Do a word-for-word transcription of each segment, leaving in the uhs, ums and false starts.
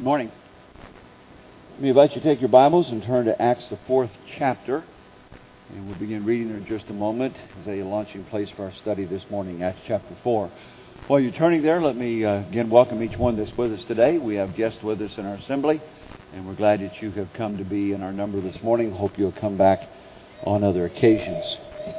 Good morning. Let me invite you to take your Bibles and turn to Acts, the fourth chapter. And we'll begin reading in just a moment as a launching place for our study this morning, Acts chapter four. While you're turning there, let me uh, again welcome each one that's with us today. We have guests with us in our assembly, and we're glad that you have come to be in our number this morning. Hope you'll come back on other occasions.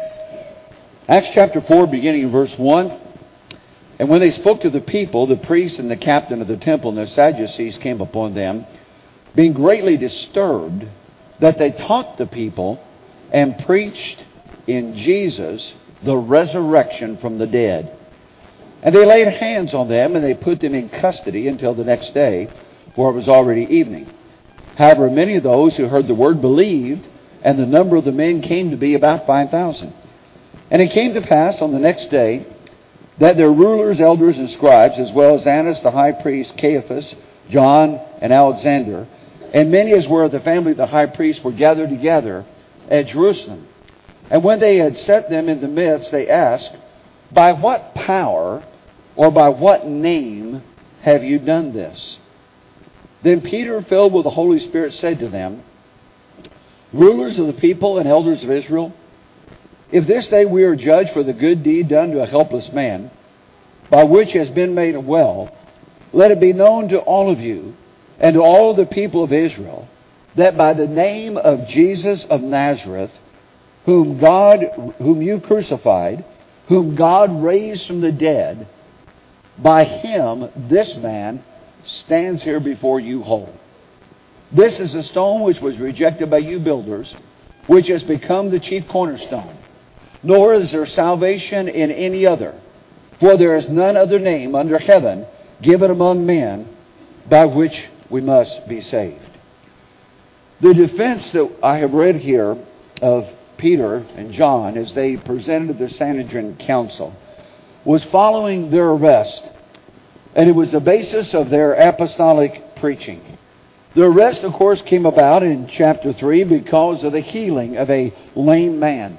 Acts chapter four, beginning in verse one. And when they spoke to the people, the priests and the captain of the temple and the Sadducees came upon them, being greatly disturbed that they taught the people and preached in Jesus the resurrection from the dead. And they laid hands on them, and they put them in custody until the next day, for it was already evening. However, many of those who heard the word believed, and the number of the men came to be about five thousand. And it came to pass on the next day that their rulers, elders, and scribes, as well as Annas the high priest, Caiaphas, John, and Alexander, and many as were of the family of the high priest, were gathered together at Jerusalem. And when they had set them in the midst, they asked, "By what power or by what name have you done this?" Then Peter, filled with the Holy Spirit, said to them, "Rulers of the people and elders of Israel, if this day we are judged for the good deed done to a helpless man, by which has been made well, let it be known to all of you and to all the people of Israel, that by the name of Jesus of Nazareth, whom God, whom you crucified, whom God raised from the dead, by him this man stands here before you whole. This is a stone which was rejected by you builders, which has become the chief cornerstone. Nor is there salvation in any other, for there is none other name under heaven given among men by which we must be saved." The defense that I have read here of Peter and John as they presented the Sanhedrin council was following their arrest, and it was the basis of their apostolic preaching. The arrest, of course, came about in chapter three because of the healing of a lame man.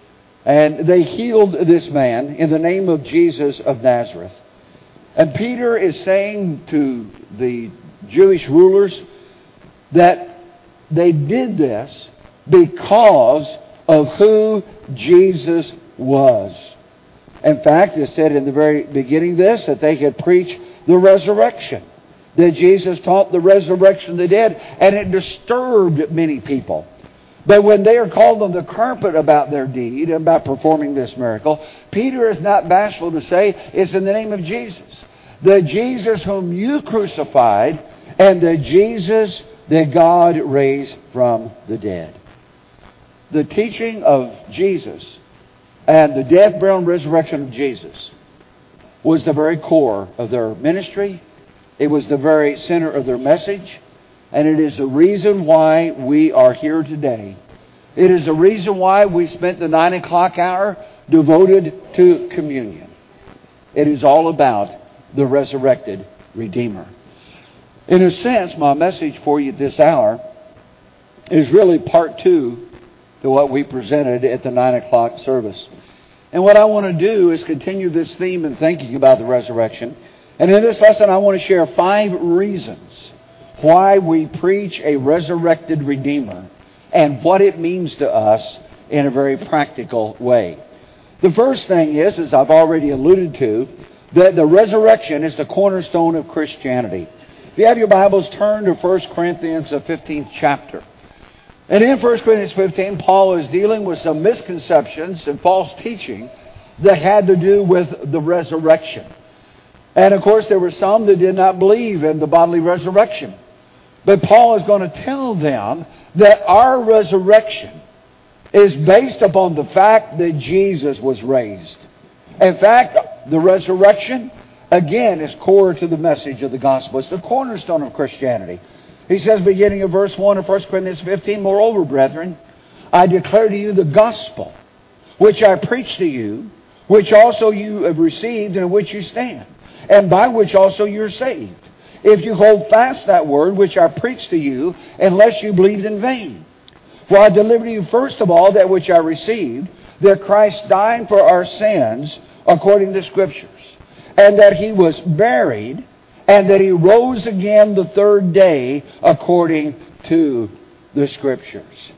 And they healed this man in the name of Jesus of Nazareth. And Peter is saying to the Jewish rulers that they did this because of who Jesus was. In fact, it said in the very beginning of this that they had preached the resurrection. That Jesus taught the resurrection of the dead. And it disturbed many people. But when they are called on the carpet about their deed, about performing this miracle, Peter is not bashful to say it's in the name of Jesus. The Jesus whom you crucified and the Jesus that God raised from the dead. The teaching of Jesus and the death, burial, and resurrection of Jesus was the very core of their ministry. It was the very center of their message. And it is the reason why we are here today. It is the reason why we spent the nine o'clock hour devoted to communion. It is all about the resurrected Redeemer. In a sense, my message for you this hour is really part two to what we presented at the nine o'clock service. And what I want to do is continue this theme in thinking about the resurrection. And in this lesson, I want to share five reasons why we preach a resurrected Redeemer and what it means to us in a very practical way. The first thing is, as I've already alluded to, that the resurrection is the cornerstone of Christianity. If you have your Bibles, turn to First Corinthians, the fifteenth chapter. And in First Corinthians fifteen, Paul is dealing with some misconceptions and false teaching that had to do with the resurrection. And of course, there were some that did not believe in the bodily resurrection. But Paul is going to tell them that our resurrection is based upon the fact that Jesus was raised. In fact, the resurrection, again, is core to the message of the gospel. It's the cornerstone of Christianity. He says, beginning of verse one of First Corinthians fifteen, "Moreover, brethren, I declare to you the gospel, which I preached to you, which also you have received, and in which you stand, and by which also you are saved. If you hold fast that word which I preached to you, unless you believed in vain. For I delivered to you first of all that which I received, that Christ died for our sins according to the Scriptures, and that he was buried, and that He rose again the third day according to the Scriptures.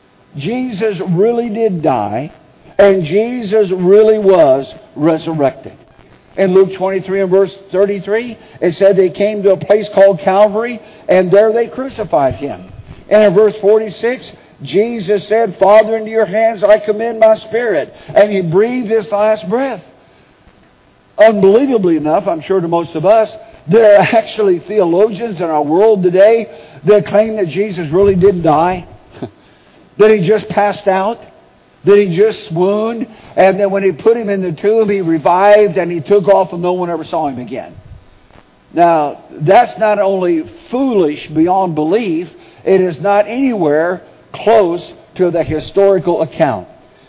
Jesus really did die, and Jesus really was resurrected. In Luke twenty-three and verse thirty-three, it said they came to a place called Calvary, and there they crucified Him. And in verse forty-six, Jesus said, Father, into your hands I commend my spirit. And He breathed His last breath. Unbelievably enough, I'm sure to most of us, there are actually theologians in our world today that claim that Jesus really didn't die, that He just passed out, that He just swooned, and that when He put Him in the tomb, He revived and He took off and no one ever saw Him again. Now, that's not only foolish beyond belief, it is not anywhere close to the historical account.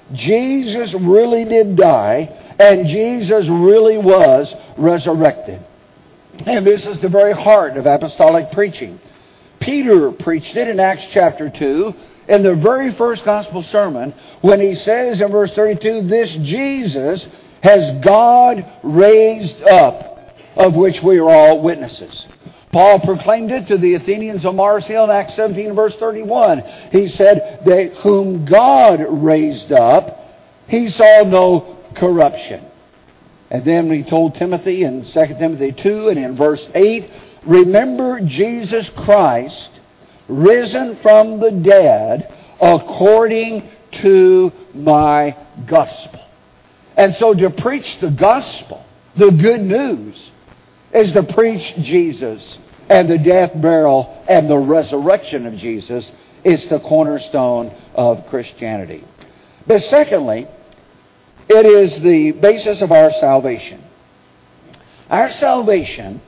Jesus really did die, and Jesus really was resurrected. And this is the very heart of apostolic preaching. Peter preached it in Acts chapter two, in the very first gospel sermon, when he says in verse thirty-two, this Jesus has God raised up, of which we are all witnesses. Paul proclaimed it to the Athenians on Mars Hill in Acts seventeen, verse thirty-one. He said, that whom God raised up, He saw no corruption. And then he told Timothy in Second Timothy two and in verse eight, remember Jesus Christ, risen from the dead, according to my gospel. And so to preach the gospel, the good news, is to preach Jesus and the death, burial, and the resurrection of Jesus. It's the cornerstone of Christianity. But secondly, it is the basis of our salvation. Our salvation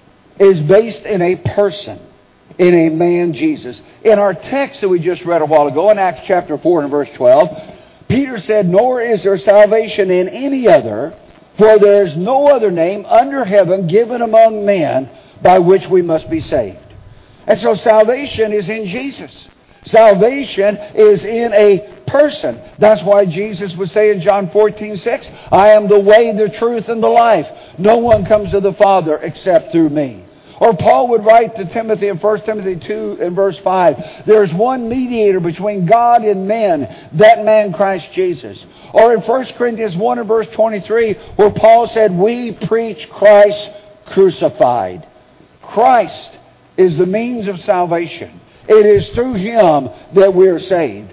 is based in a person, in a man, Jesus. In our text that we just read a while ago in Acts chapter four and verse twelve, Peter said, nor is there salvation in any other, for there is no other name under heaven given among men by which we must be saved. And so salvation is in Jesus. Salvation is in a person. That's why Jesus would say in John fourteen six, I am the way, the truth, and the life. No one comes to the Father except through me. Or Paul would write to Timothy in First Timothy two and verse five, there is one mediator between God and men, that man Christ Jesus. Or in First Corinthians one and verse twenty-three, where Paul said, we preach Christ crucified. Christ is the means of salvation. It is through Him that we are saved.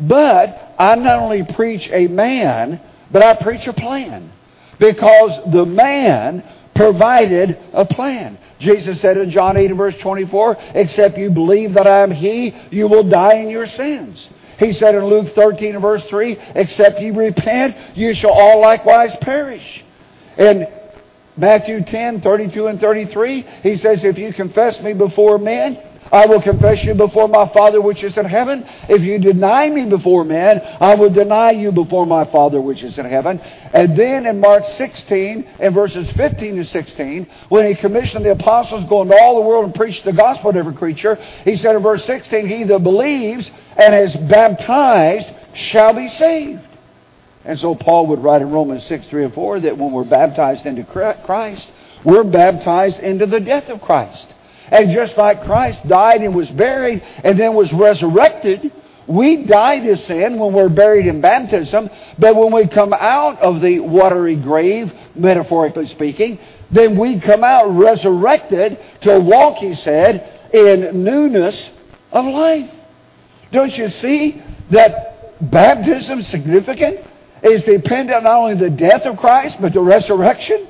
But I not only preach a man, but I preach a plan. Because the man provided a plan. Jesus said in John eight and verse twenty-four, except you believe that I am He, you will die in your sins. He said in Luke thirteen and verse three, except ye repent, you shall all likewise perish. In Matthew ten, thirty-two and thirty-three, He says, if you confess me before men, I will confess you before my Father which is in heaven. If you deny me before men, I will deny you before my Father which is in heaven. And then in Mark sixteen, in verses fifteen to sixteen, when He commissioned the apostles go into all the world and preach the gospel to every creature, He said in verse sixteen, he that believes and is baptized shall be saved. And so Paul would write in Romans six, three and four that when we're baptized into Christ, we're baptized into the death of Christ. And just like Christ died and was buried and then was resurrected, we die to sin when we're buried in baptism. But when we come out of the watery grave, metaphorically speaking, then we come out resurrected to walk, He said, in newness of life. Don't you see that baptism is significant? Is dependent not only on the death of Christ, but the resurrection?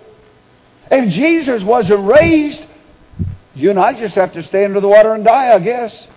If Jesus wasn't raised, you and I just have to stay under the water and die, I guess.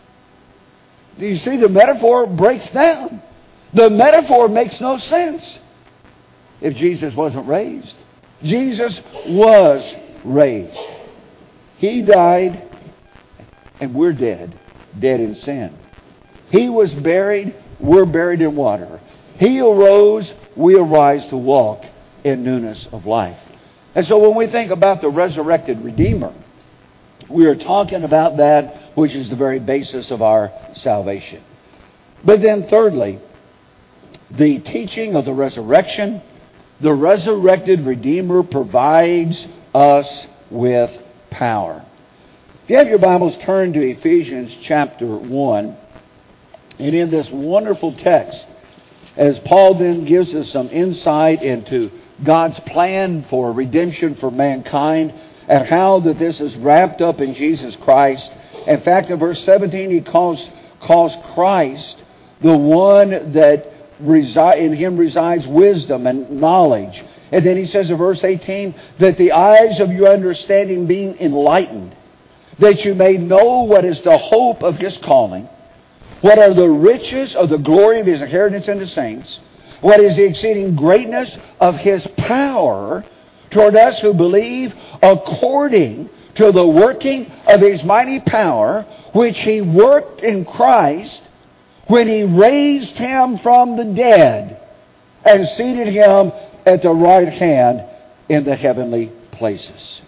Do you see the metaphor breaks down? The metaphor makes no sense if Jesus wasn't raised. Jesus was raised. He died and we're dead. Dead in sin. He was buried. We're buried in water. He arose. We arise to walk in newness of life. And so when we think about the resurrected Redeemer, we are talking about that which is the very basis of our salvation. But then thirdly, the teaching of the resurrection, the resurrected Redeemer provides us with power. If you have your Bibles, turn to Ephesians chapter one. And in this wonderful text, as Paul then gives us some insight into God's plan for redemption for mankind and how that this is wrapped up in Jesus Christ. In fact, in verse seventeen, he calls, calls Christ the one that resi- in him resides wisdom and knowledge. And then he says in verse eighteen, that the eyes of your understanding being enlightened, that you may know what is the hope of his calling, what are the riches of the glory of his inheritance in the saints, what is the exceeding greatness of his power toward us who believe, according to the working of his mighty power, which he worked in Christ when he raised him from the dead and seated him at the right hand in the heavenly places.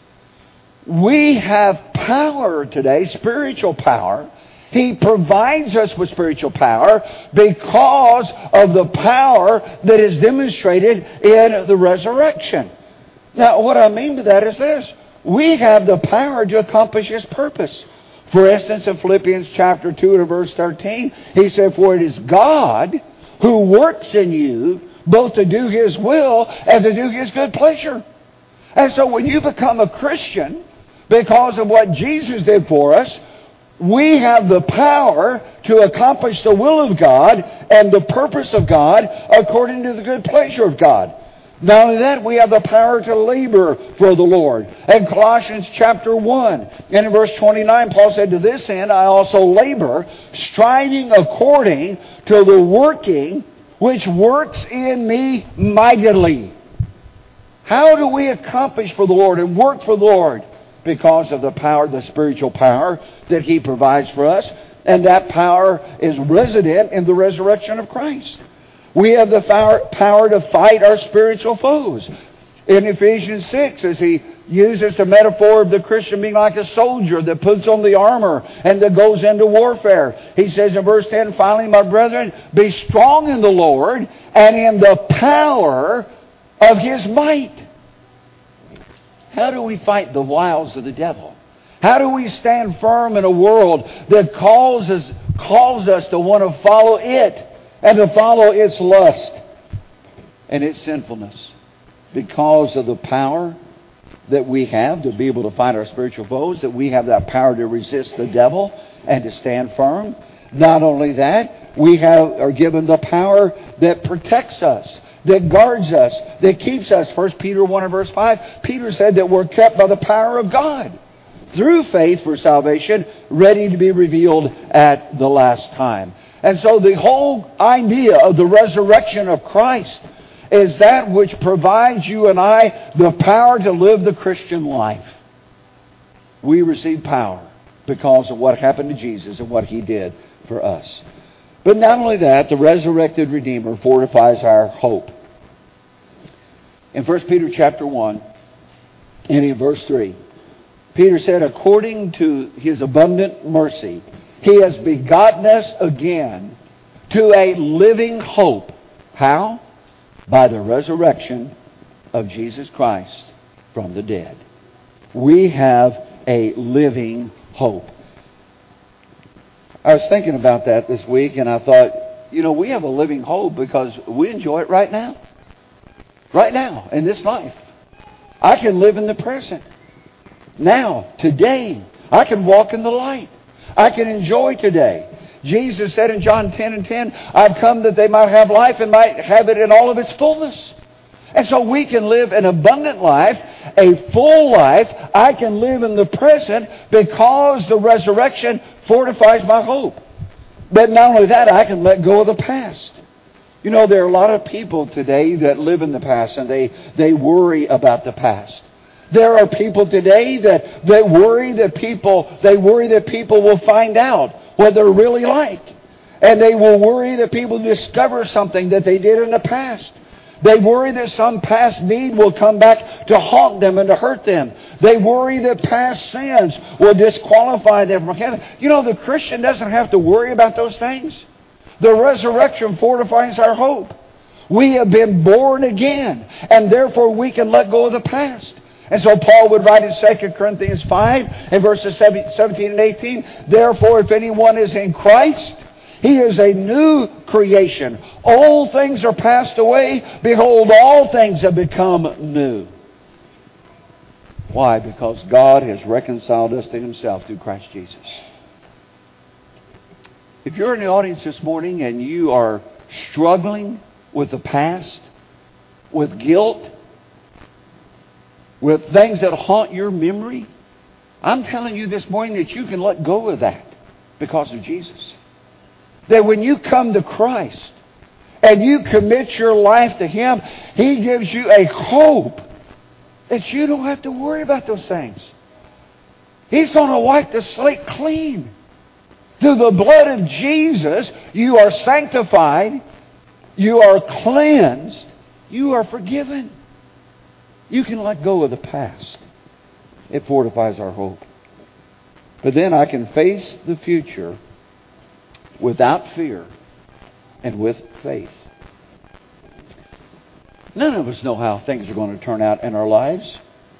We have power today, spiritual power. He provides us with spiritual power because of the power that is demonstrated in the resurrection. Now, what I mean by that is this. We have the power to accomplish his purpose. For instance, in Philippians chapter two and verse thirteen, he said, for it is God who works in you both to do his will and to do his good pleasure. And so when you become a Christian, because of what Jesus did for us, we have the power to accomplish the will of God and the purpose of God according to the good pleasure of God. Not only that, we have the power to labor for the Lord. In Colossians chapter one, and in verse twenty-nine, Paul said, to this end I also labor, striving according to the working which works in me mightily. How do we accomplish for the Lord and work for the Lord? Because of the power, the spiritual power that he provides for us. And that power is resident in the resurrection of Christ. We have the power to fight our spiritual foes. In Ephesians six, as he uses the metaphor of the Christian being like a soldier that puts on the armor and that goes into warfare. He says in verse ten, finally, my brethren, be strong in the Lord and in the power of his might. How do we fight the wiles of the devil? How do we stand firm in a world that calls us, calls us to want to follow it and to follow its lust and its sinfulness? Because of the power that we have to be able to fight our spiritual foes, that we have that power to resist the devil and to stand firm. Not only that, we have are given the power that protects us, that guards us, that keeps us. First Peter one and verse five, Peter said that we're kept by the power of God through faith for salvation, ready to be revealed at the last time. And so the whole idea of the resurrection of Christ is that which provides you and I the power to live the Christian life. We receive power because of what happened to Jesus and what he did for us. But not only that, the resurrected Redeemer fortifies our hope. In First Peter chapter one, and in verse three, Peter said, according to his abundant mercy, he has begotten us again to a living hope. How? By the resurrection of Jesus Christ from the dead. We have a living hope. I was thinking about that this week, and I thought, you know, we have a living hope because we enjoy it right now. Right now, in this life. I can live in the present. Now, today, I can walk in the light. I can enjoy today. Jesus said in John ten and ten, I've come that they might have life and might have it in all of its fullness. And so we can live an abundant life, a full life. I can live in the present because the resurrection fortifies my hope. But not only that, I can let go of the past. You know, there are a lot of people today that live in the past and they, they worry about the past. There are people today that, that worry that people, they worry that people will find out what they're really like. And they will worry that people discover something that they did in the past. They worry that some past deed will come back to haunt them and to hurt them. They worry that past sins will disqualify them from heaven. You know, the Christian doesn't have to worry about those things. The resurrection fortifies our hope. We have been born again, and therefore we can let go of the past. And so Paul would write in Second Corinthians five and verses seventeen and eighteen, therefore if anyone is in Christ, he is a new creation. Old things are passed away. Behold, all things have become new. Why? Because God has reconciled us to Himself through Christ Jesus. If you're in the audience this morning and you are struggling with the past, with guilt, with things that haunt your memory, I'm telling you this morning that you can let go of that because of Jesus. That when you come to Christ and you commit your life to Him, He gives you a hope that you don't have to worry about those things. He's going to wipe the slate clean. Through the blood of Jesus, you are sanctified, you are cleansed, you are forgiven. You can let go of the past. It fortifies our hope. But then I can face the future without fear and with faith. None of us know how things are going to turn out in our lives.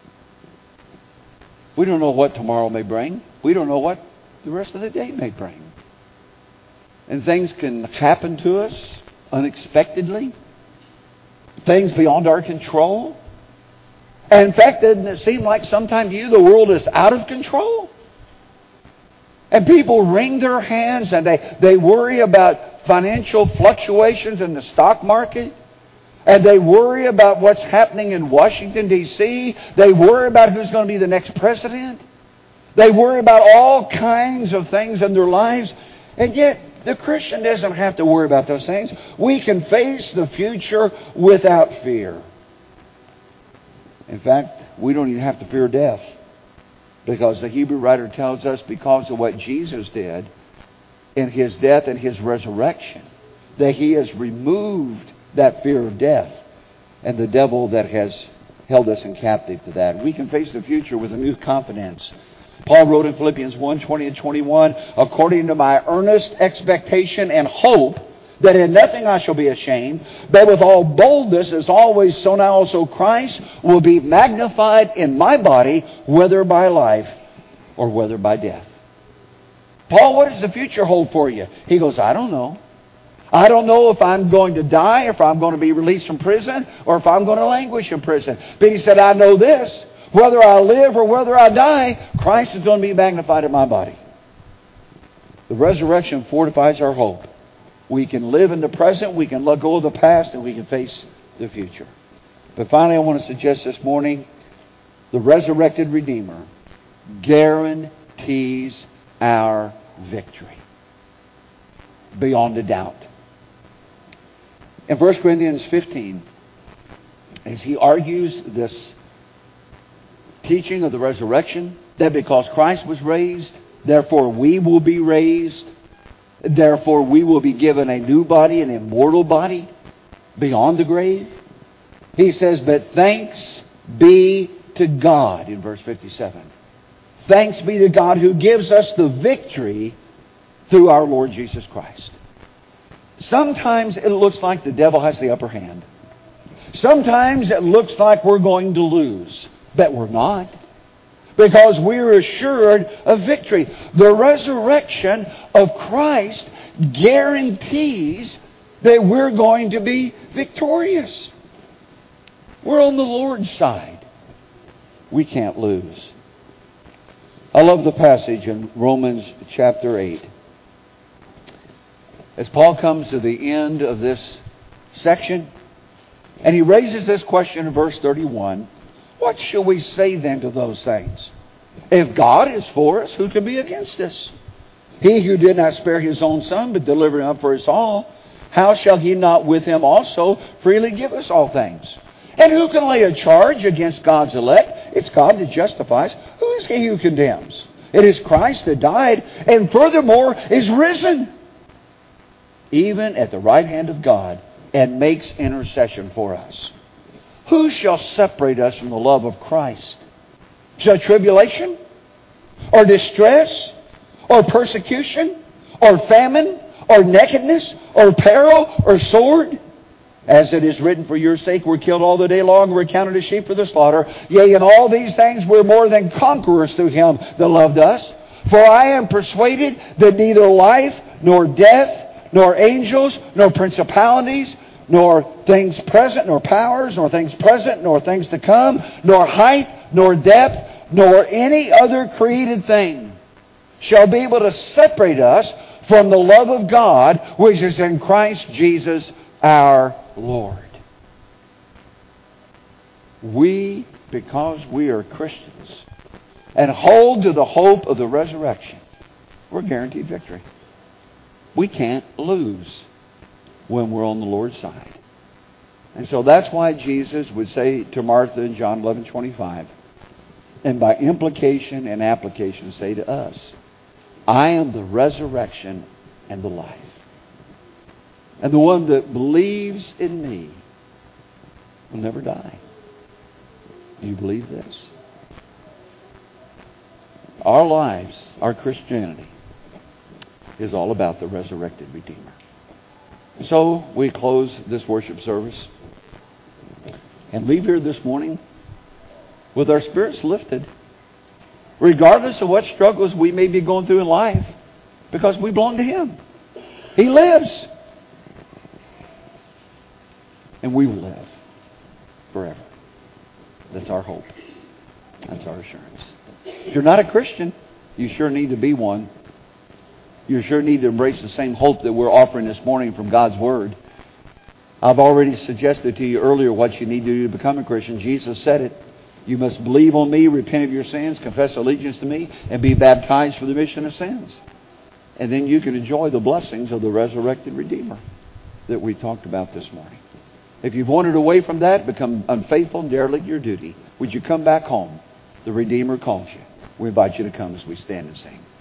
We don't know what tomorrow may bring. We don't know what the rest of the day may bring. And things can happen to us unexpectedly. Things beyond our control. And in fact, doesn't it seem like sometimes to you the world is out of control? And people wring their hands and they, they worry about financial fluctuations in the stock market. And they worry about what's happening in Washington, D C They worry about who's going to be the next president. They worry about all kinds of things in their lives. And yet, the Christian doesn't have to worry about those things. We can face the future without fear. In fact, we don't even have to fear death. Because the Hebrew writer tells us because of what Jesus did in His death and His resurrection, that He has removed that fear of death and the devil that has held us in captive to that. We can face the future with a new confidence. Paul wrote in Philippians one, twenty and twenty-one, according to my earnest expectation and hope that in nothing I shall be ashamed, but with all boldness as always, so now also Christ will be magnified in my body, whether by life or whether by death. Paul, what does the future hold for you? He goes, I don't know. I don't know if I'm going to die, if I'm going to be released from prison, or if I'm going to languish in prison. But he said, I know this. Whether I live or whether I die, Christ is going to be magnified in my body. The resurrection fortifies our hope. We can live in the present, we can let go of the past, and we can face the future. But finally, I want to suggest this morning, the resurrected Redeemer guarantees our victory beyond a doubt. In First Corinthians fifteen, as he argues this teaching of the resurrection, that because Christ was raised, therefore we will be raised, therefore we will be given a new body, an immortal body beyond the grave. He says, but thanks be to God, in verse fifty-seven. Thanks be to God who gives us the victory through our Lord Jesus Christ. Sometimes it looks like the devil has the upper hand. Sometimes it looks like we're going to lose, but we're not. Because we're assured of victory. The resurrection of Christ guarantees that we're going to be victorious. We're on the Lord's side. We can't lose. I love the passage in Romans chapter eight. As Paul comes to the end of this section, and he raises this question in verse thirty-one, what shall we say then to those things? If God is for us, who can be against us? He who did not spare His own Son, but delivered Him up for us all, how shall He not with Him also freely give us all things? And who can lay a charge against God's elect? It's God that justifies. Who is He who condemns? It is Christ that died, and furthermore is risen, even at the right hand of God, and makes intercession for us. Who shall separate us from the love of Christ? Shall tribulation, or distress, or persecution, or famine, or nakedness, or peril, or sword? As it is written, for your sake we're killed all the day long, we're counted as sheep for the slaughter. Yea, in all these things we're more than conquerors through Him that loved us. For I am persuaded that neither life, nor death, nor angels, nor principalities, nor things present, nor powers, nor things present, nor things to come, nor height, nor depth, nor any other created thing shall be able to separate us from the love of God, which is in Christ Jesus our Lord. We, because we are Christians and hold to the hope of the resurrection, we're guaranteed victory. We can't lose when we're on the Lord's side. And so that's why Jesus would say to Martha in John eleven twenty-five, and by implication and application say to us, I am the resurrection and the life. And the one that believes in me will never die. Do you believe this? Our lives, our Christianity, is all about the resurrected Redeemer. So we close this worship service and leave here this morning with our spirits lifted, regardless of what struggles we may be going through in life, because we belong to Him. He lives. And we will live forever. That's our hope. That's our assurance. If you're not a Christian, you sure need to be one. You sure need to embrace the same hope that we're offering this morning from God's Word. I've already suggested to you earlier what you need to do to become a Christian. Jesus said it. You must believe on me, repent of your sins, confess allegiance to me, and be baptized for the remission of sins. And then you can enjoy the blessings of the resurrected Redeemer that we talked about this morning. If you've wandered away from that, become unfaithful and derelict your duty, would you come back home? The Redeemer calls you. We invite you to come as we stand and sing.